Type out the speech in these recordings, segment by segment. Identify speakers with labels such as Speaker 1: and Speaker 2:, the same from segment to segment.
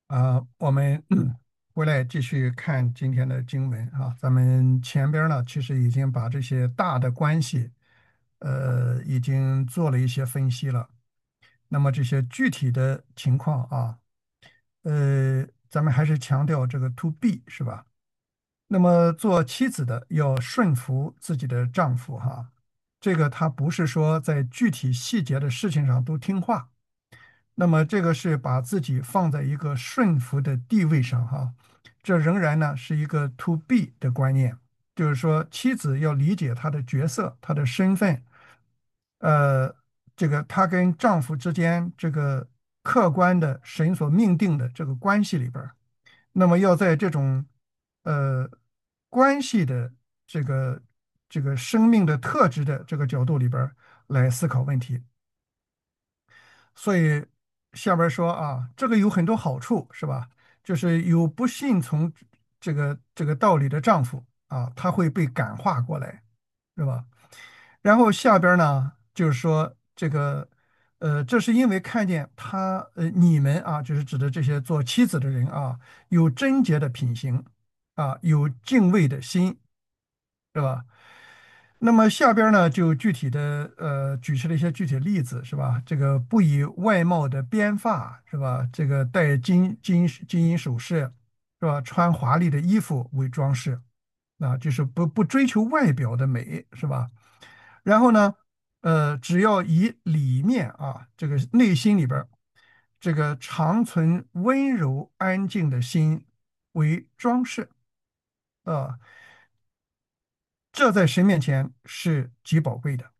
Speaker 1: 我们回来继续看今天的经文啊。咱们前边儿呢，其实已经把这些大的关系，已经做了一些分析了。那么这些具体的情况啊，咱们还是强调这个 to be 是吧？那么做妻子的要顺服自己的丈夫哈，这个他不是说在具体细节的事情上都听话。那么这个是把自己放在一个顺服的地位上哈，这仍然呢是一个 to be 的观念，就是说妻子要理解她的角色、她的身份，呃，这个她跟丈夫之间这个客观的神所命定的这个关系里边儿，那么要在这种呃关系的这个生命的特质的这个角度里边儿来思考问题。所以下边说啊，这个有很多好处，是吧？就是有不信从这个道理的丈夫啊，他会被感化过来，是吧？然后下边呢，就是说这个，这是因为看见他，你们啊，就是指的这些做妻子的人啊，有贞洁的品行啊，有敬畏的心，是吧？那么下边呢，就具体的举出了一些具体的例子，是吧？这个不以外貌的编发，是吧？这个戴金银首饰，是吧？穿华丽的衣服为装饰，啊，就是不追求外表的美，是吧？然后呢，只要以里面啊，这个内心里边儿这个长存温柔安静的心为装饰，啊，这在神面前是极宝贵的。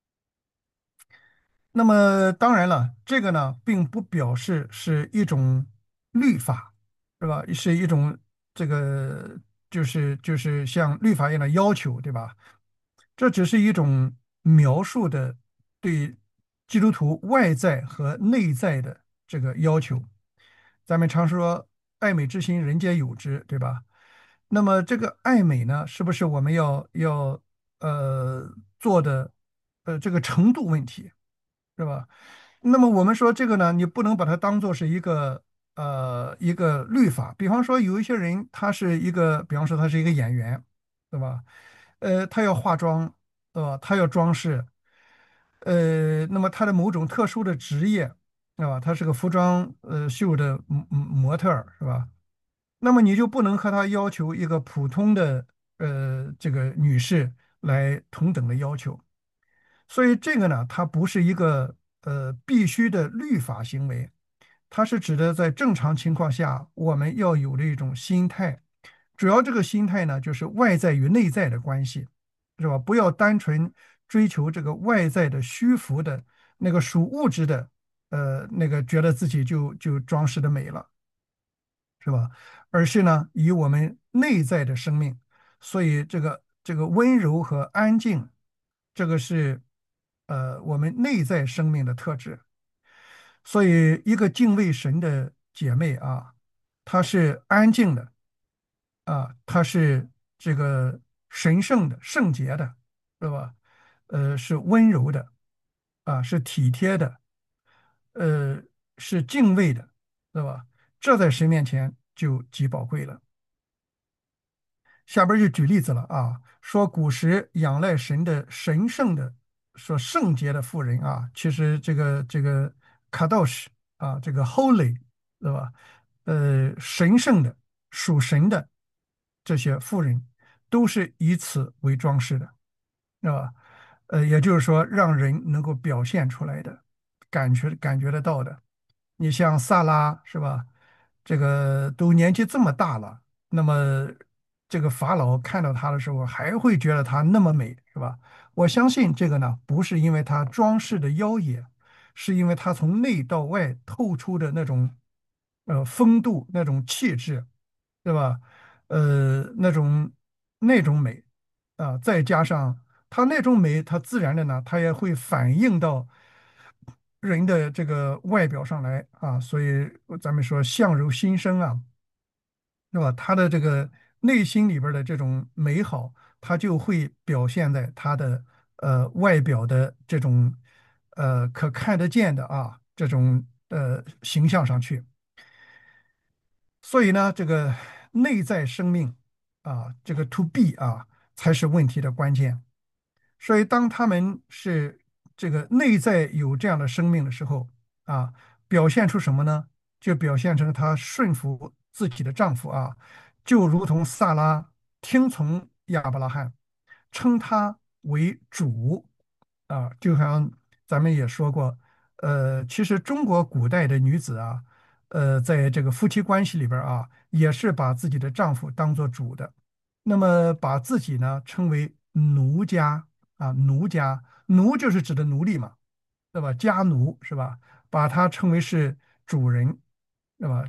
Speaker 1: 那么当然了，这个呢，并不表示是一种律法，是吧？是一种这个就是像律法一样的要求，对吧？这只是一种描述的对基督徒外在和内在的这个要求。咱们常说"爱美之心，人皆有之"，对吧？那么这个爱美呢，是不是我们要做的这个程度问题？是吧？那么我们说这个呢，你不能把它当做是一个律法。比方说，有一些人他是一个，比方说他是一个演员，对吧？他要化妆，对吧？他要装饰，那么他的某种特殊的职业，对吧？他是个服装秀的模特儿，是吧？那么你就不能和他要求一个普通的这个女士来同等的要求。所以这个呢，它不是一个必须的律法行为，它是指的在正常情况下我们要有的一种心态。主要这个心态呢，就是外在与内在的关系，是吧？不要单纯追求这个外在的虚浮的那个属物质的，那个觉得自己就装饰的美了。是吧？而是呢，以我们内在的生命，所以这个温柔和安静，这个是我们内在生命的特质。所以，一个敬畏神的姐妹啊，她是安静的啊，她是这个神圣的、圣洁的，对吧？是温柔的啊，是体贴的，呃，是敬畏的，对吧？这在神面前就极宝贵了。下边就举例子了啊，说古时仰赖神的神圣的，说圣洁的妇人啊，其实这个卡道什啊，这个 holy 对吧？神圣的属神的这些妇人，都是以此为装饰的，是吧？也就是说，让人能够表现出来的，感觉得到的。你像萨拉是吧？这个都年纪这么大了，那么这个法老看到她的时候，还会觉得她那么美，是吧？我相信这个呢，不是因为她装饰的妖冶，是因为她从内到外透出的那种风度、那种气质，对吧？那种美啊，再加上她那种美，它自然的呢，它也会反映到人的这个外表上来啊，所以咱们说相由心生啊，是吧？他的这个内心里边儿的这种美好，他就会表现在他的外表的这种可看得见的啊这种形象上去。 所以呢，这个内在生命这个 to be 才是问题的关键。所以，当他们是这个内在有这样的生命的时候啊，表现出什么呢？就表现成她顺服自己的丈夫就如同萨拉听从亚伯拉罕，称他为主就像咱们也说过，其实中国古代的女子在这个夫妻关系里边也是把自己的丈夫当做主的，那么把自己呢称为奴家奴家，奴就是指的奴隶嘛，对吧？家奴是吧？把他称为是主人，对吧？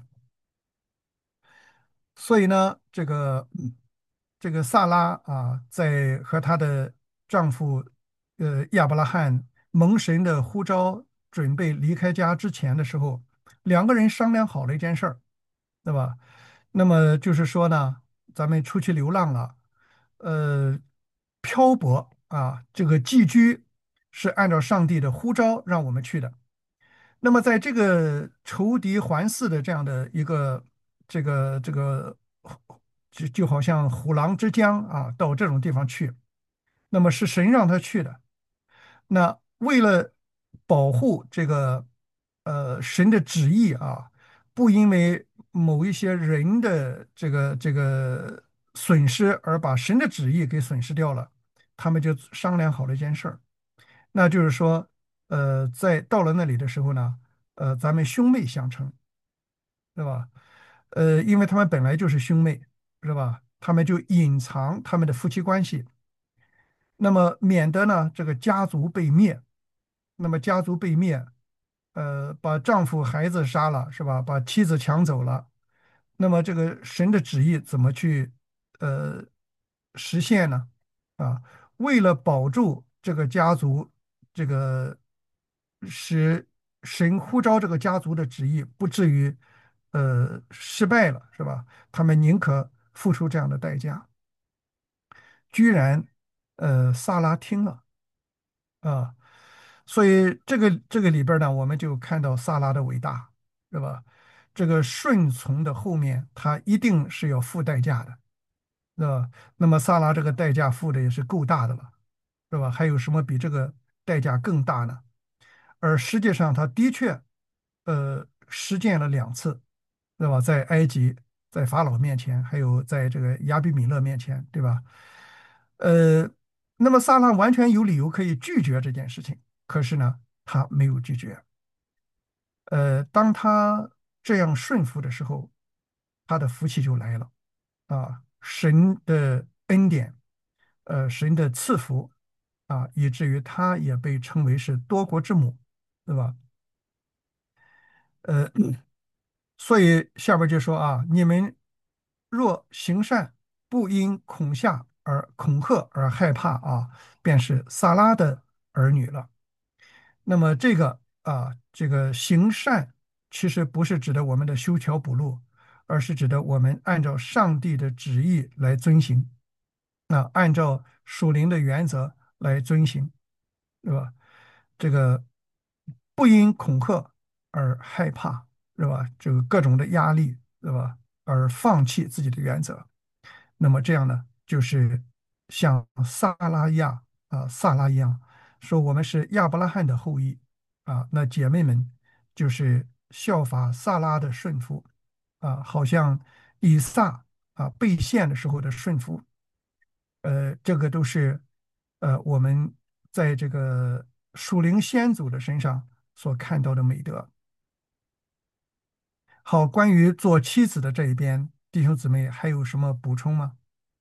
Speaker 1: 所以呢，这个萨拉在和她的丈夫亚伯拉罕蒙神的呼召，准备离开家之前的时候，两个人商量好了一件事儿，对吧？那么就是说呢，咱们出去流浪了，呃，漂泊这个寄居是按照上帝的呼召让我们去的。那么在这个仇敌环伺的这样的一个这个，就好像虎狼之疆到这种地方去，那么是神让他去的。那为了保护这个神的旨意不因为某一些人的这个损失而把神的旨意给损失掉了，他们就商量好了一件事儿，那就是说，在到了那里的时候呢，咱们兄妹相称，对吧？因为他们本来就是兄妹，是吧？他们就隐藏他们的夫妻关系，那么免得呢这个家族被灭。那么家族被灭，把丈夫孩子杀了，是吧？把妻子抢走了，那么这个神的旨意怎么去呃实现呢？啊，为了保住这个家族，这个使神呼召这个家族的旨意不至于失败了，是吧？他们宁可付出这样的代价。居然萨拉听了啊，所以这个里边儿呢，我们就看到萨拉的伟大，是吧？这个顺从的后面，他一定是要付代价的，是吧？那么萨拉这个代价付的也是够大的了，是吧？还有什么比这个代价更大呢？而实际上，他的确实践了2次，对吧？在埃及，在法老面前，还有在这个亚比米勒面前，对吧？呃，那么萨拉完全有理由可以拒绝这件事情，可是呢，他没有拒绝。当他这样顺服的时候，他的福气就来了神的恩典，神的赐福以至于他也被称为是多国之母，对吧？呃，所以下边就说你们若行善，不因恐吓而害怕便是撒拉的儿女了。那么这个行善，其实不是指的我们的修桥补路，而是指的我们按照上帝的旨意来遵行，按照属灵的原则来遵行，对吧？这个不因恐吓而害怕，是吧？这个各种的压力，对吧？而放弃自己的原则，那么这样呢，就是像萨拉一样，说我们是亚伯拉罕的后裔那姐妹们就是效法萨拉的顺服好像以撒被献的时候的顺服，这个都是我们在这个属灵先祖的身上所看到的美德。好，关于做妻子的这一边，弟兄姊妹还有什么补充吗？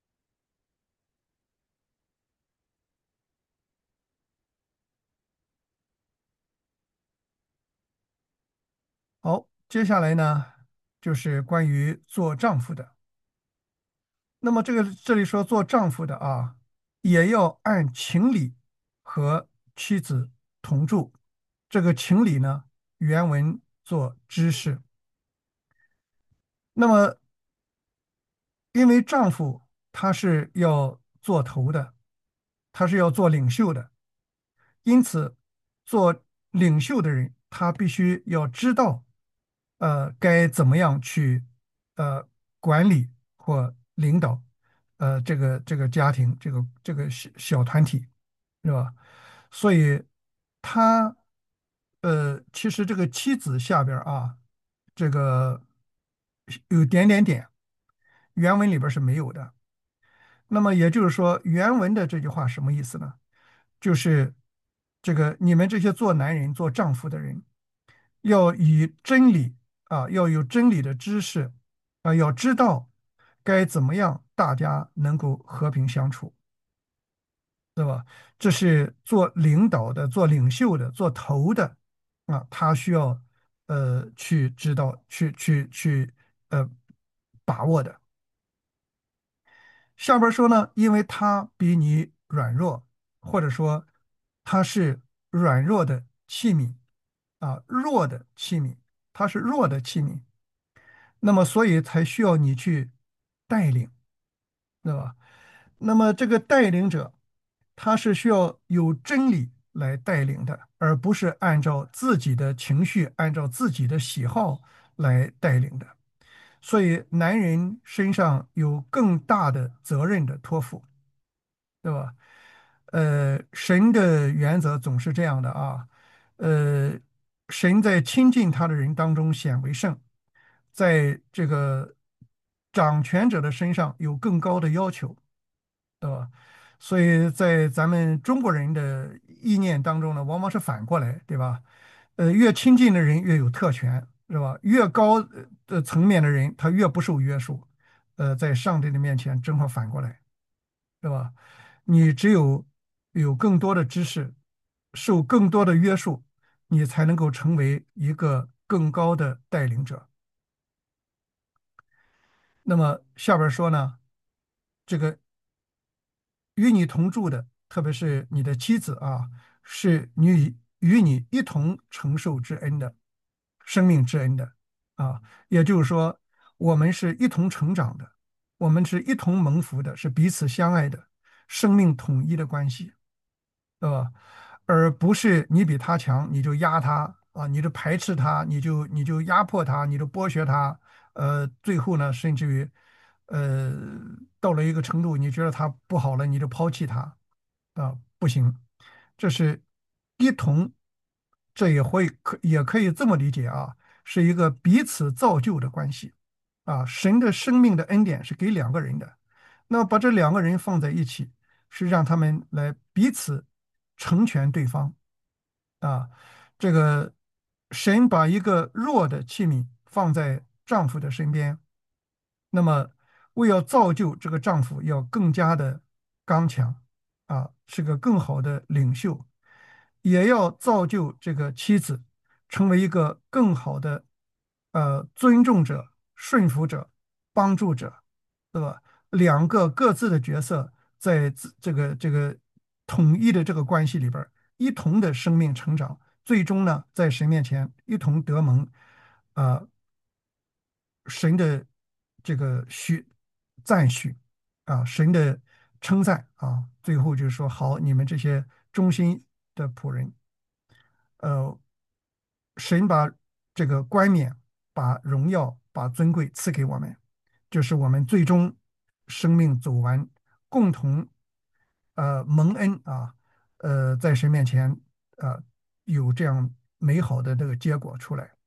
Speaker 1: 好，接下来呢，就是关于做丈夫的。那么这里说做丈夫的也要按情理和妻子同住。这个情理呢，原文做知识。那么，因为丈夫他是要做头的，他是要做领袖的，因此做领袖的人，他必须要知道，该怎么样去。 呃管理或领导这个家庭这个小团体，是吧？所以他其实这个妻子下边儿啊，这个有点点点，原文里边儿是没有的。那么也就是说，原文的这句话什么意思呢？就是这个你们这些做男人、做丈夫的人，要以真理要有真理的知识要知道该怎么样大家能够和平相处，对吧？这是做领导的、做领袖的、做头的他需要去知道、去呃把握的。下边说呢，因为他比你软弱，或者说他是软弱的器皿弱的器皿，他是弱的器皿，那么所以才需要你去带领，对吧？那么这个带领者，他是需要有真理来带领的，而不是按照自己的情绪、按照自己的喜好来带领的。所以，男人身上有更大的责任的托付，对吧？神的原则总是这样的啊，呃，神在亲近他的人当中显为圣，在这个掌权者的身上有更高的要求，对吧？所以在咱们中国人的意念当中呢，往往是反过来，对吧？越亲近的人越有特权，是吧？越高的层面的人，他越不受约束。在上帝的面前，正好反过来，是吧？你只有更多的知识，受更多的约束，你才能够成为一个更高的带领者。那么下边说呢，这个与你同住的，特别是你的妻子是你与你一同承受之恩的，生命之恩的也就是说，我们是一同成长的，我们是一同蒙福的，是彼此相爱的，生命统一的关系。对吧？而不是你比他强，你就压他你就排斥他，你就压迫他，你就剥削他，最后呢，甚至于呃，到了一个程度，你觉得他不好了，你就抛弃他不行，这是一同，这也可以这么理解是一个彼此造就的关系神的生命的恩典是给两个人的，那么把这两个人放在一起。是让他们来彼此成全对方啊。这个神把一个弱的器皿放在丈夫的身边，那么为要造就这个丈夫要更加的刚强是个更好的领袖，也要造就这个妻子成为一个更好的尊重者、顺服者、帮助者，对吧？两个各自的角色在这个统一的这个关系里边儿一同的生命成长，最终呢，在神面前一同得蒙啊、神的这个赞许神的称赞最后就是说，好，你们这些忠心的仆人，呃，神把这个冠冕、把荣耀、把尊贵赐给我们，就是我们最终生命走完，共同蒙恩在神面前有这样美好的这个结果出来。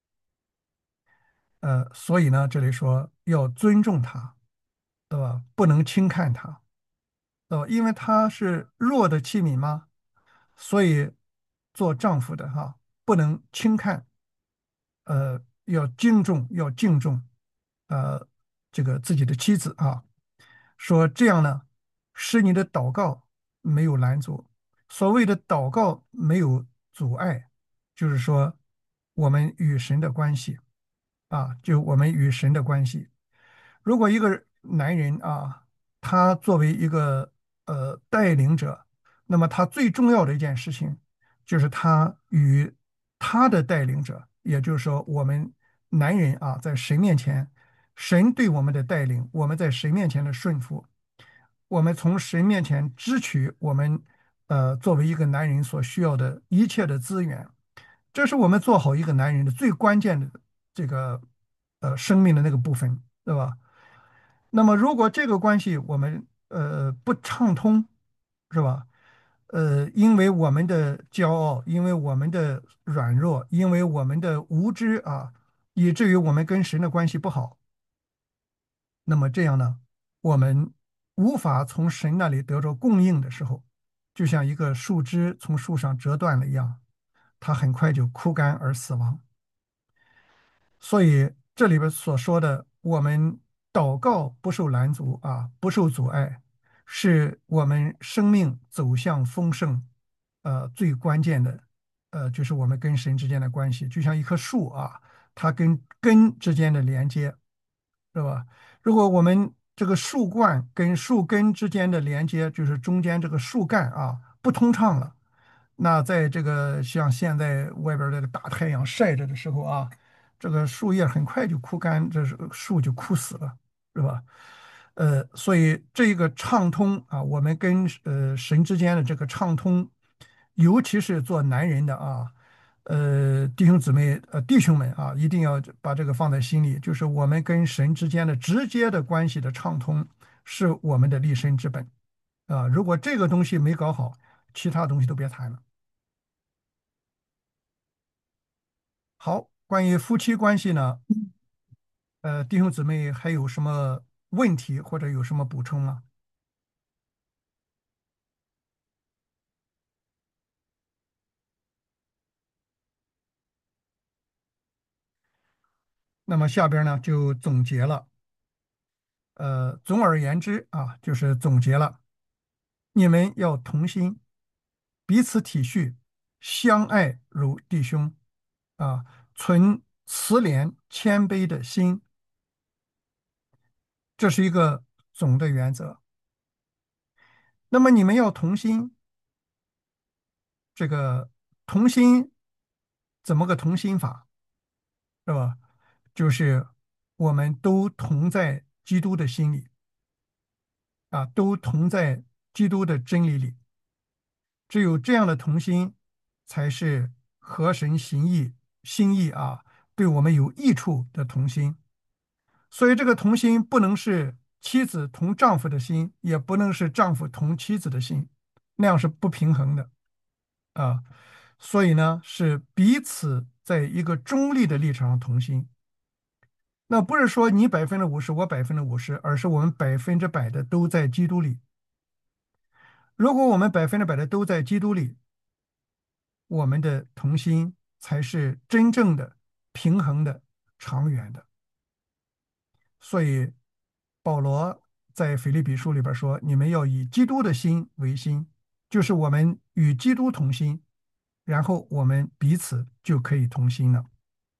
Speaker 1: 所以呢，这里说要尊重他，对吧？不能轻看他，对吧？因为他是弱的器皿嘛，所以做丈夫的不能轻看，要敬重，要敬重，呃，这个自己的妻子说这样呢，使你的祷告没有拦阻。所谓的祷告没有阻碍，就是说我们与神的关系就我们与神的关系。如果一个男人他作为一个带领者，那么他最重要的一件事情就是他与他的带领者，也就是说我们男人在神面前，神对我们的带领，我们在神面前的顺服，我们从神面前支取我们作为一个男人所需要的一切的资源，这是我们做好一个男人的最关键的这个生命的那个部分，对吧？那么如果这个关系我们不畅通，是吧？因为我们的骄傲，因为我们的软弱，因为我们的无知啊，以至于我们跟神的关系不好。那么这样呢，我们无法从神那里得着供应的时候，就像一个树枝从树上折断了一样，它很快就枯干而死亡。所以这里边所说的，我们祷告不受拦阻啊，不受阻碍，是我们生命走向丰盛，最关键的，就是我们跟神之间的关系，就像一棵树啊，它跟根之间的连接，是吧？如果我们这个树冠跟树根之间的连接，就是中间这个树干啊不通畅了，那在这个像现在外边儿这个大太阳晒着的时候啊，这个树叶很快就枯干，这是树就枯死了，是吧？所以这个畅通啊，我们跟神之间的这个畅通，尤其是做男人的啊，弟兄姊妹弟兄们啊，一定要把这个放在心里，就是我们跟神之间的直接的关系的畅通，是我们的立身之本啊。如果这个东西没搞好，其他东西都别谈了。好，关于夫妻关系呢，弟兄姊妹还有什么问题或者有什么补充吗？那么下边呢就总结了，总而言之啊，就是总结了，你们要同心，彼此体恤，相爱如弟兄啊，存慈怜谦卑的心，这是一个总的原则。那么你们要同心，这个同心怎么个同心法，是吧？就是我们都同在基督的心里啊，都同在基督的真理里。只有这样的同心，才是合神心意啊，对我们有益处的同心。所以这个同心不能是妻子同丈夫的心，也不能是丈夫同妻子的心，那样是不平衡的啊。所以呢，是彼此在一个中立的立场上同心。那不是说你50%，我50%，而是我们100%的都在基督里。如果我们100%的都在基督里，我们的同心才是真正的平衡的、长远的。所以保罗在腓立比书里边说：“你们要以基督的心为心，就是我们与基督同心，然后我们彼此就可以同心了。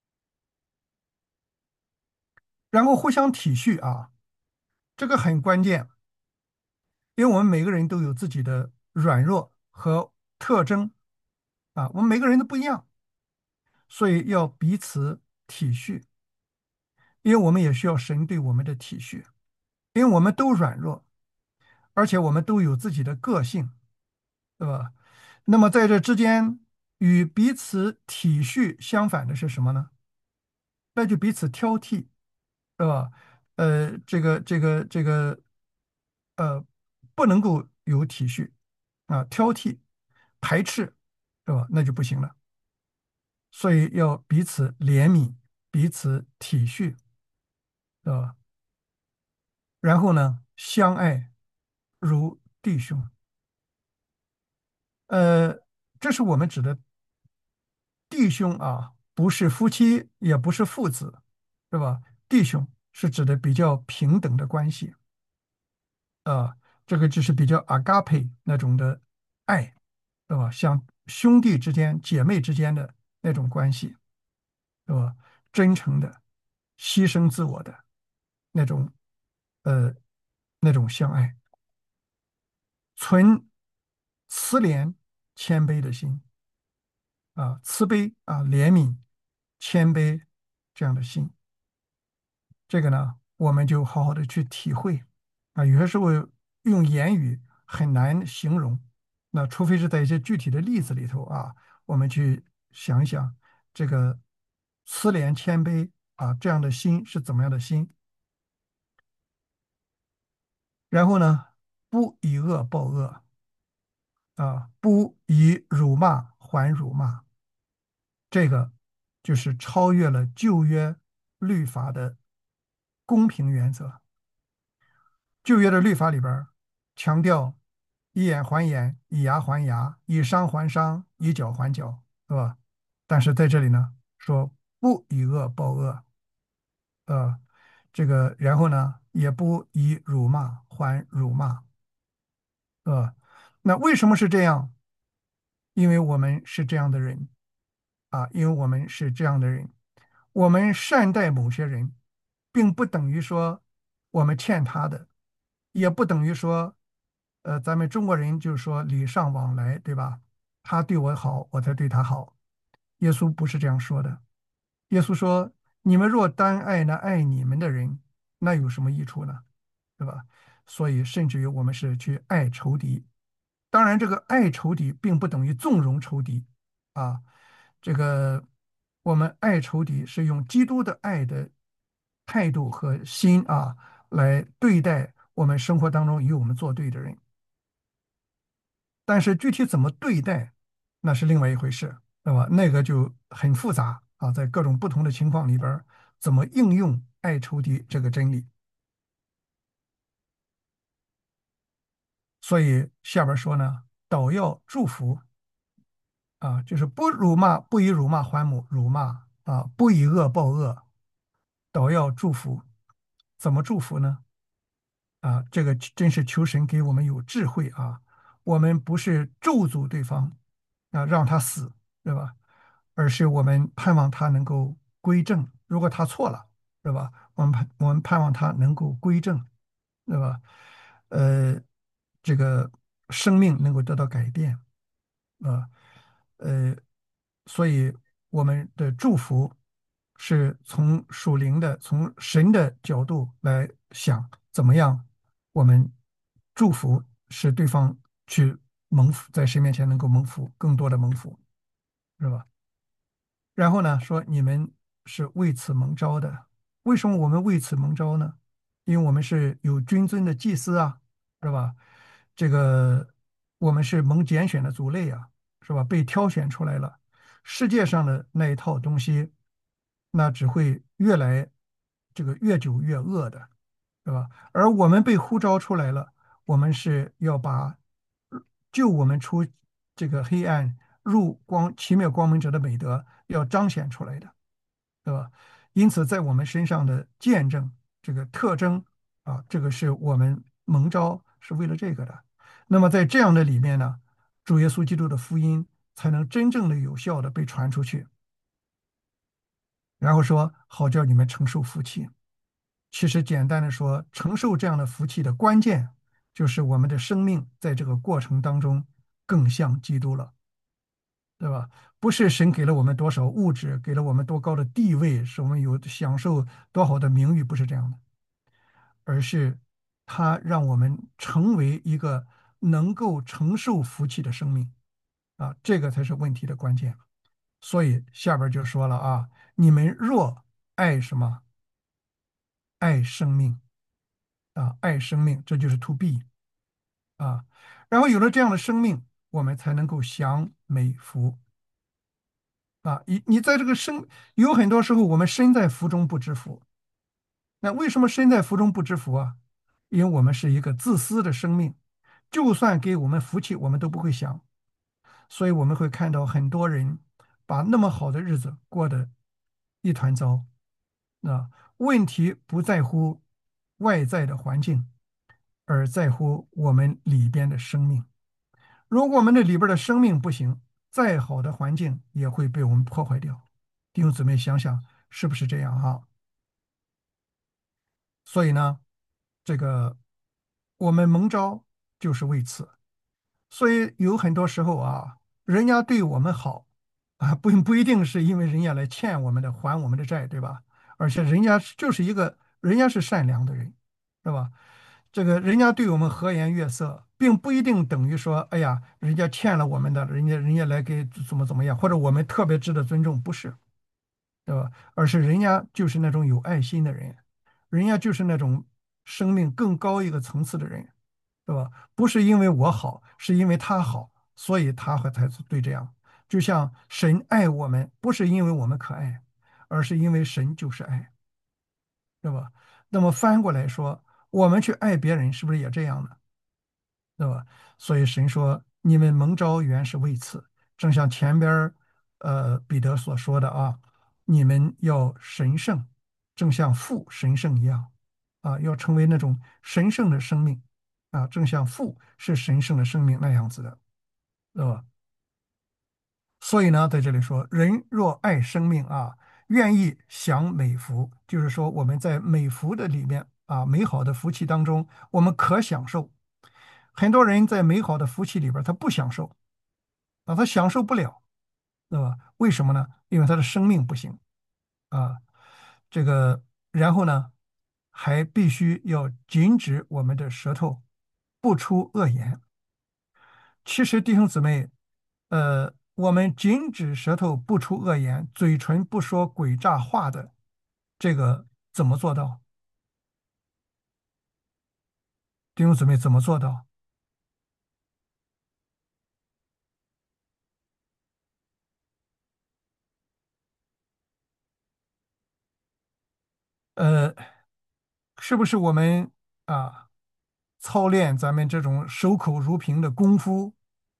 Speaker 1: 然后互相体恤啊，这个很关键，因为我们每个人都有自己的软弱和特征啊，我们每个人都不一样，所以要彼此体恤，因为我们也需要神对我们的体恤，因为我们都软弱，而且我们都有自己的个性，对吧？那么在这之间，与彼此体恤相反的是什么呢？那就彼此挑剔，是吧？这个，呃，不能够有体恤啊，挑剔、排斥，是吧？那就不行了。所以要彼此怜悯，彼此体恤，是吧？然后呢，相爱如弟兄。呃，这是我们指的弟兄啊，不是夫妻，也不是父子，是吧？弟兄是指的比较平等的关系啊，这个就是比较 agape 那种的爱，是吧？像兄弟之间、姐妹之间的那种关系，是吧？真诚的、牺牲自我的那种，呃，那种相爱，存慈怜、谦卑的心。啊，慈悲啊，怜悯、谦卑这样的心，这个呢，我们就好好的去体会啊。有些时候用言语很难形容，那除非是在一些具体的例子里头啊，我们去想一想这个慈怜谦卑啊，这样的心是怎么样的心？然后呢，不以恶报恶啊，不以辱骂还辱骂，这个就是超越了旧约律法的公平原则。旧约的律法里边儿强调以眼还眼，以牙还牙，以伤还伤，以脚还脚，是吧？但是在这里呢，说不以恶报恶，呃，这个然后呢，也不以辱骂还辱骂，那为什么是这样？因为我们是这样的人啊，因为我们是这样的人，我们善待某些人，并不等于说我们欠他的，也不等于说，咱们中国人就是说礼尚往来，对吧？他对我好，我才对他好。耶稣不是这样说的。耶稣说：“你们若单爱那爱你们的人，那有什么益处呢？对吧？所以，甚至于我们是去爱仇敌。当然，这个爱仇敌并不等于纵容仇敌啊。这个我们爱仇敌是用基督的爱的态度和心啊来对待我们生活当中与我们作对的人。但是具体怎么对待，那是另外一回事，对吧？那个就很复杂啊，在各种不同的情况里边儿，怎么应用爱仇敌这个真理。所以下边说呢，倒要祝福啊，就是不辱骂，不以辱骂还辱骂啊，不以恶报恶，倒要祝福。怎么祝福呢？啊，这个真是求神给我们有智慧啊！我们不是咒诅对方啊，让他死，对吧？而是我们盼望他能够归正。如果他错了，对吧？我们盼望他能够归正，对吧？呃，这个生命能够得到改变啊，呃，所以我们的祝福是从属灵的、从神的角度来想，怎么样我们祝福使对方去蒙福，在神面前能够蒙福，更多的蒙福，是吧？然后呢，说你们是为此蒙召的。为什么我们为此蒙召呢？因为我们是有君尊的祭司啊，是吧？这个我们是蒙拣选的族类啊，是吧？被挑选出来了。世界上的那一套东西，那只会越久越恶的，是吧？而我们被呼召出来了，我们是要把救我们出这个黑暗入光奇妙光明者的美德要彰显出来的，对吧？因此，在我们身上的见证这个特征啊，这个是我们蒙召是为了这个的。那么在这样的里面呢，主耶稣基督的福音才能真正的有效的被传出去。然后说，好叫你们承受福气。其实简单的说，承受这样的福气的关键，就是我们的生命在这个过程当中更像基督了，对吧？不是神给了我们多少物质，给了我们多高的地位，使我们有享受多好的名誉，不是这样的，而是他让我们成为一个能够承受福气的生命啊，这个才是问题的关键。所以下边就说了啊，你们若爱什么？爱生命啊，爱生命，这就是 to be 啊。然后有了这样的生命，我们才能够享美福啊。你在这个有很多时候我们身在福中不知福。那为什么身在福中不知福啊？因为我们是一个自私的生命，就算给我们福气，我们都不会想。所以我们会看到很多人把那么好的日子过得一团糟。啊，问题不在乎外在的环境，而在乎我们里边的生命。如果我们这里边的生命不行，再好的环境也会被我们破坏掉。弟兄姊妹，想想是不是这样哈？所以呢，这个我们蒙召就是为此。所以有很多时候啊，人家对我们好啊，不一定是因为人家来欠我们的、还我们的债，对吧？而且人家是善良的人，是吧？这个人家对我们和颜悦色，并不一定等于说，哎呀，人家欠了我们的，人家来给怎么样，或者我们特别值得尊重，不是。 对吧？而是人家就是那种有爱心的人，人家就是那种生命更高一个层次的人，对吧？不是因为我好，是因为他好，所以他和才对这样。就像神爱我们，不是因为我们可爱，而是因为神就是爱，对吧？那么翻过来说，我们去爱别人，是不是也这样呢？对吧？所以神说：“你们蒙召原是为此。”正像前边儿彼得所说的啊，你们要神圣，正像父神圣一样啊，要成为那种神圣的生命啊，正像父是神圣的生命那样子的，对吧？所以呢，在这里说，人若爱生命啊，愿意享美福，就是说我们在美福的里面啊，美好的福气当中，我们可享受。很多人在美好的福气里边儿他不享受啊，他享受不了，对吧？为什么呢？因为他的生命不行啊。这个，然后呢，还必须要禁止我们的舌头不出恶言。其实，弟兄姊妹，我们禁止舌头不出恶言，嘴唇不说诡诈话的，这个怎么做到？弟兄姊妹怎么做到？呃，是不是我们啊操练咱们这种守口如瓶的功夫？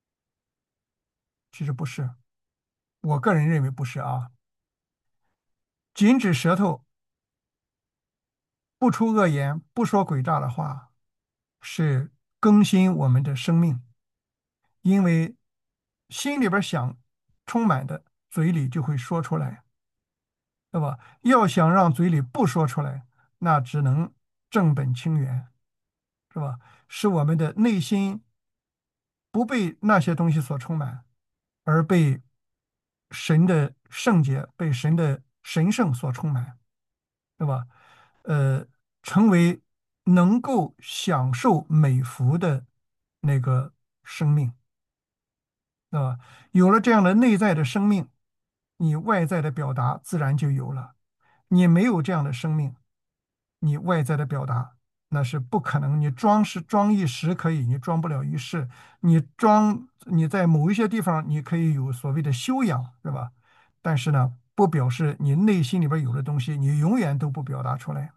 Speaker 1: 其实不是，我个人认为不是啊。禁止舌头不出恶言，不说诡诈的话，是更新我们的生命，因为心里边想充满的，嘴里就会说出来，对吧？要想让嘴里不说出来，那只能正本清源，是吧？使我们的内心不被那些东西所充满，而被神的圣洁、被神的神圣所充满，对吧？呃，成为能够享受美福的那个生命，对吧？有了这样的内在的生命，你外在的表达自然就有了。你没有这样的生命，你外在的表达那是不可能。你装一时可以，你装不了一世。你在某一些地方你可以有所谓的修养，是吧？但是呢，不表示你内心里边有的东西，你永远都不表达出来。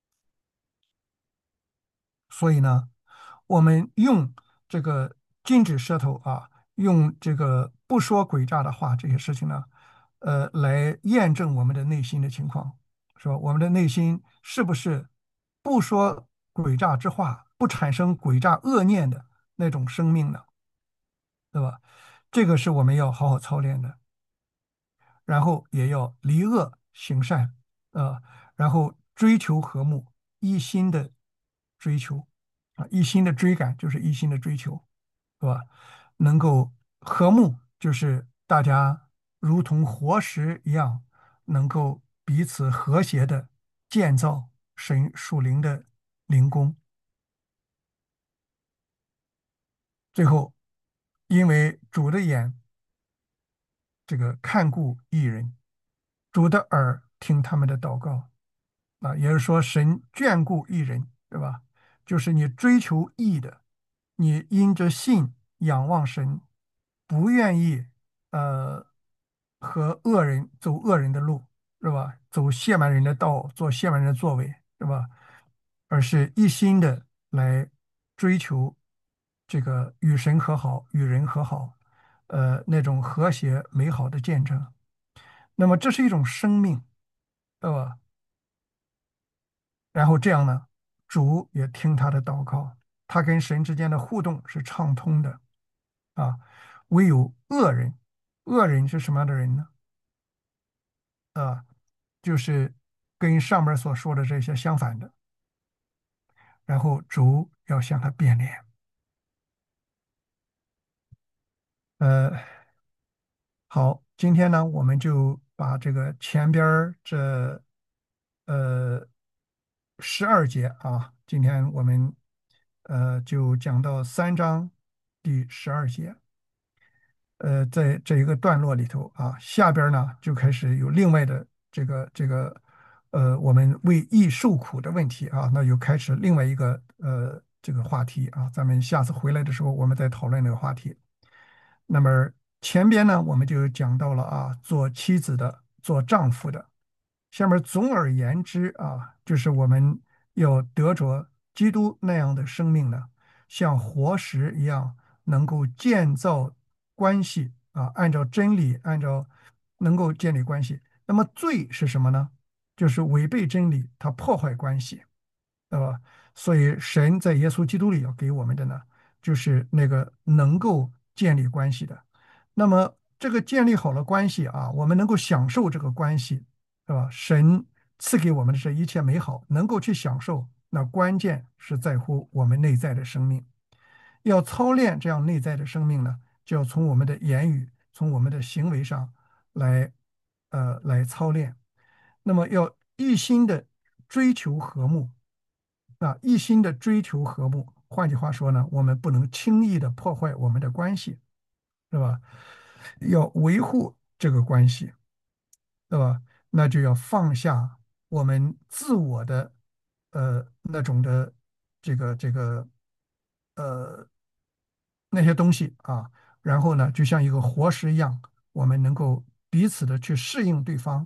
Speaker 1: 所以呢，我们用这个禁止舌头啊，用这个不说诡诈的话，这些事情呢，来验证我们的内心的情况，是吧？我们的内心是不是不说诡诈之话，不产生诡诈恶念的那种生命呢？对吧？这个是我们要好好操练的。然后也要离恶行善，呃，然后追求和睦，一心的追求啊，一心的追赶就是一心的追求，是吧？能够和睦，就是大家如同活石一样，能够彼此和谐的建造神属灵的灵宫。最后，因为主的眼这个看顾艺人，主的耳听他们的祷告。啊，也就是说，神眷顾一人，对吧？就是你追求义的，你因着信仰望神，不愿意呃和恶人走恶人的路，是吧？走亵慢人的道，做亵慢人的作为，是吧？而是一心的来追求这个与神和好、与人和好，那种和谐美好的见证。那么这是一种生命，对吧？然后这样呢，主也听他的祷告，他跟神之间的互动是畅通的啊。唯有恶人，恶人是什么样的人呢？啊，就是跟上面所说的这些相反的。然后主要向他变脸。呃，好，今天呢，我们就把这个前边儿这呃12节啊，今天我们就讲到3章第12节。在这一个段落里头啊，下边儿呢就开始有另外的我们为义受苦的问题啊，那又开始另外一个这个话题啊，咱们下次回来的时候我们再讨论这个话题。那么前边呢，我们就讲到了啊，做妻子的，做丈夫的。下面总而言之啊，就是我们要得着基督那样的生命呢，像活石一样，能够建造关系啊，按照真理，能够建立关系。那么罪是什么呢？就是违背真理，它破坏关系。对吧？所以神在耶稣基督里要给我们的呢，就是那个能够建立关系的。那么这个建立好了关系啊，我们能够享受这个关系，是吧？神赐给我们的这一切美好，能够去享受，那关键是在乎我们内在的生命。要操练这样内在的生命呢，就要从我们的言语，从我们的行为上来，来操练。那么要一心的追求和睦。啊，一心的追求和睦。换句话说呢，我们不能轻易的破坏我们的关系，是吧？要维护这个关系，对吧？那就要放下我们自我的那种的这个呃那些东西啊，然后呢，就像一个活石一样，我们能够彼此的去适应对方，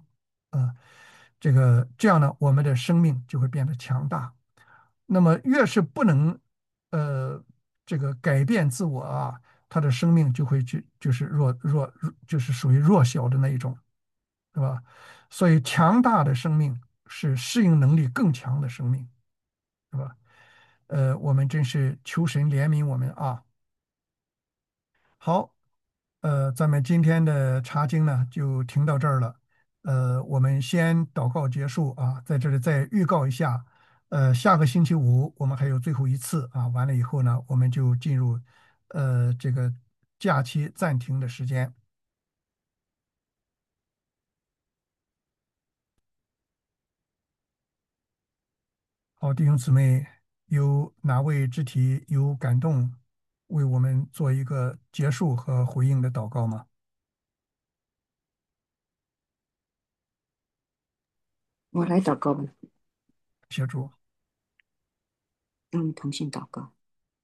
Speaker 1: 这样呢，我们的生命就会变得强大。那么越是不能呃这个改变自我啊，他的生命就会就是就是属于弱小的那一种，是吧？所以强大的生命是适应能力更强的生命，是吧？我们真是求神怜悯我们啊！好，咱们今天的查经呢就停到这儿了。我们先祷告结束啊，在这里再预告一下，下个星期五我们还有最后一次啊，完了以后呢，我们就进入这个假期暂停的时间。好，弟兄姊妹，有哪位肢体有感动，为我们做一个结束和回应的祷告吗？
Speaker 2: 我来祷告吧，
Speaker 1: 协助。
Speaker 2: 让我们同心祷告。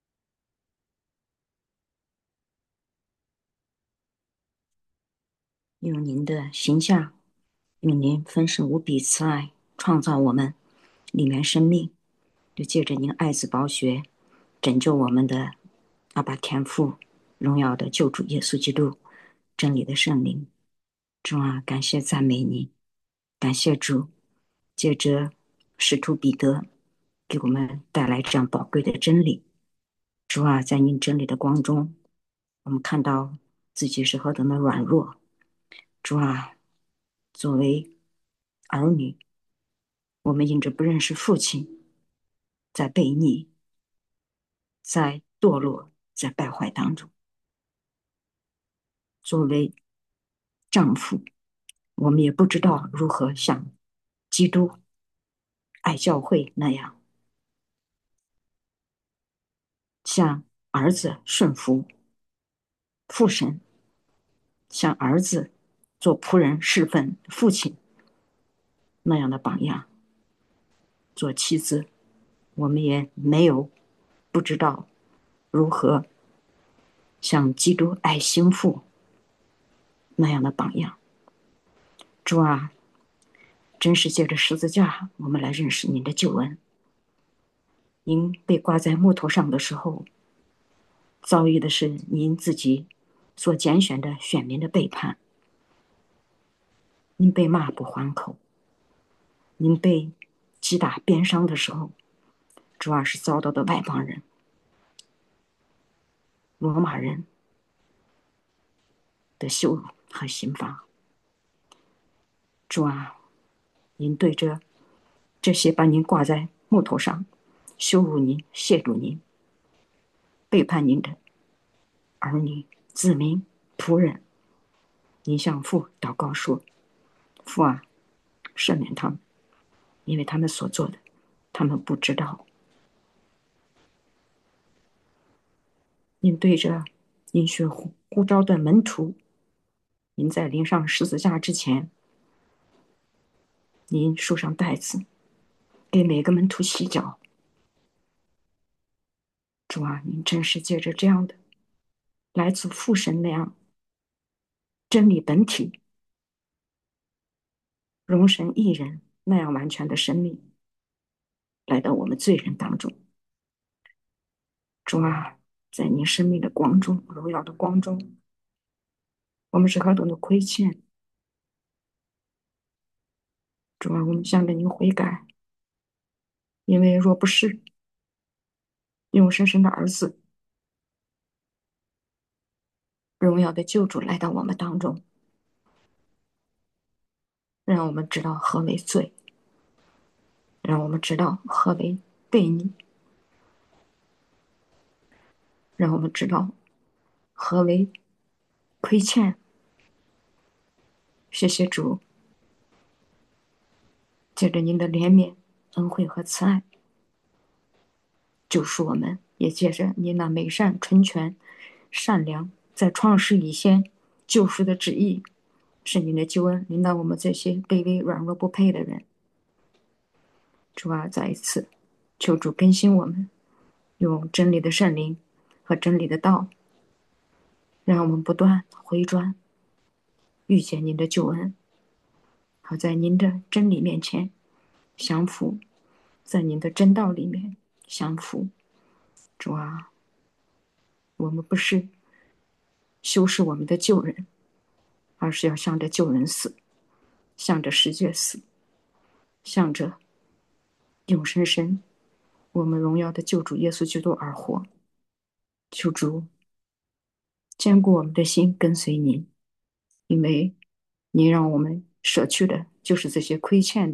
Speaker 2: 用您的形象，用您丰盛无比慈爱创造我们，里面生命，就借着您爱子宝血拯救我们的阿爸天父，荣耀的救主耶稣基督，真理的圣灵。主啊，感谢赞美你，感谢主，借着使徒彼得给我们带来这样宝贵的真理。主啊，在您真理的光中，我们看到自己是何等的软弱。主啊，作为儿女，我们因着不认识父亲，在悖逆，在堕落，在败坏当中。作为丈夫，我们也不知道如何像基督爱教会那样，像儿子顺服父神，像儿子做仆人侍奉父亲那样的榜样。做妻子，我们也没有不知道如何像基督爱心腹那样的榜样。主啊，真是借着十字架，我们来认识您的救恩。您被挂在木头上的时候，遭遇的是您自己所拣选的选民的背叛。您被骂不还口，您被击打鞭伤的时候，主要是遭到的外邦人、罗马人的羞辱和刑罚。主啊，您对着这些把您挂在木头上、羞辱您、亵渎您、背叛您的儿女、子民、仆人，您向父祷告说：父啊，赦免他们，因为他们所做的，他们不知道。您对着您学呼召的门徒，您在临上十字架之前， 您束上带子，给每个门徒洗脚。主啊，您真是借着这样的来自父神那样真理本体、容神一人那样完全的生命，来到我们罪人当中。主啊，在您生命的光中、荣耀的光中，我们是何等的亏欠。主啊，我们向着您悔改，因为若不是用深深的儿子、荣耀的救主来到我们当中，让我们知道何为罪，让我们知道何为悖逆，让我们知道何为亏欠。谢谢主，借着您的怜悯、恩惠和慈爱，救赎我们，也借着您那美善、纯全、善良，在创世以先救赎的旨意，是您的救恩临到我们这些卑微、软弱、不配的人。主啊，再一次求主更新我们，用真理的圣灵和真理的道，让我们不断回转，遇见您的救恩，好在您的真理面前降服，在您的真道里面降服。主啊，我们不是修饰我们的旧人，而是要向着旧人死，向着世界死，向着永生神，我们荣耀的救主耶稣基督而活。求主坚固我们的心，跟随您，因为您让我们舍去的就是这些亏欠，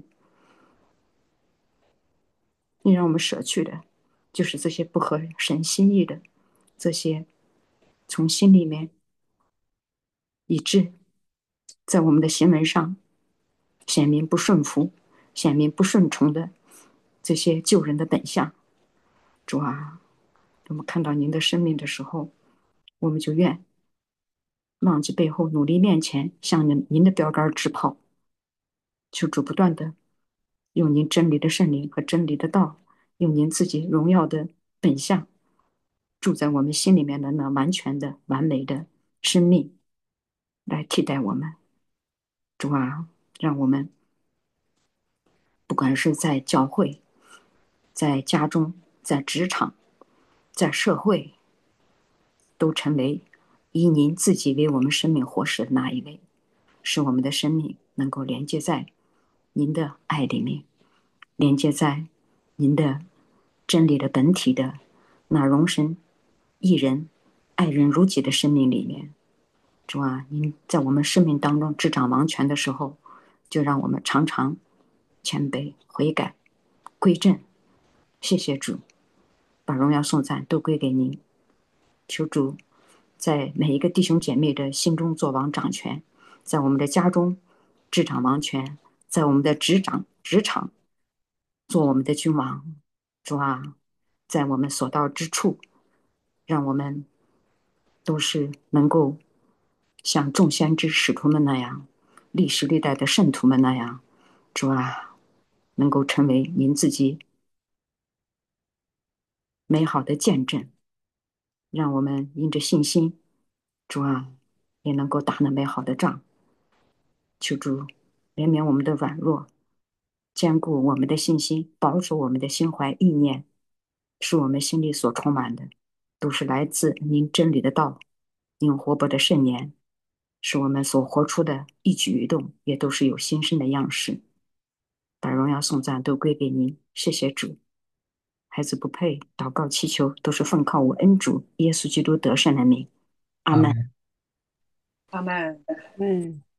Speaker 2: 您让我们舍去的就是这些不合神心意的，这些从心里面以致在我们的行为上显明不顺服、显明不顺从的这些救人的本相。主啊，我们看到您的生命的时候，我们就愿忘记背后，努力面前，向您的标杆直跑。求主不断的用您真理的圣灵和真理的道，用您自己荣耀的本相，住在我们心里面的那完全的、完美的生命，来替代我们。主啊，让我们不管是在教会、在家中、在职场、在社会，都成为以您自己为我们生命活石的那一位，使我们的生命能够连接在您的爱里面，连接在您的真理的本体的那容身一人、爱人如己的生命里面。主啊，您在我们生命当中执掌王权的时候，就让我们常常谦卑、悔改、归正。谢谢主，把荣耀颂赞都归给您。求主在每一个弟兄姐妹的心中做王掌权，在我们的家中执掌王权，在我们的职场做我们的君王。主啊，在我们所到之处，让我们都是能够像众先知使徒们那样，历史历代的圣徒们那样，主啊，能够成为您自己美好的见证，让我们因着信心，主啊，也能够打那美好的仗。求主怜悯我们的软弱，坚固我们的信心，保守我们的心怀意念，使我们心里所充满的都是来自您真理的道，您活泼的圣言，使我们所活出的一举一动也都是有新生的样式。把荣耀颂赞都归给您，谢谢主。孩子不配祷告祈求，都是奉靠我恩主耶稣基督得胜的名。阿门。
Speaker 1: 阿门。
Speaker 3: 阿门。嗯。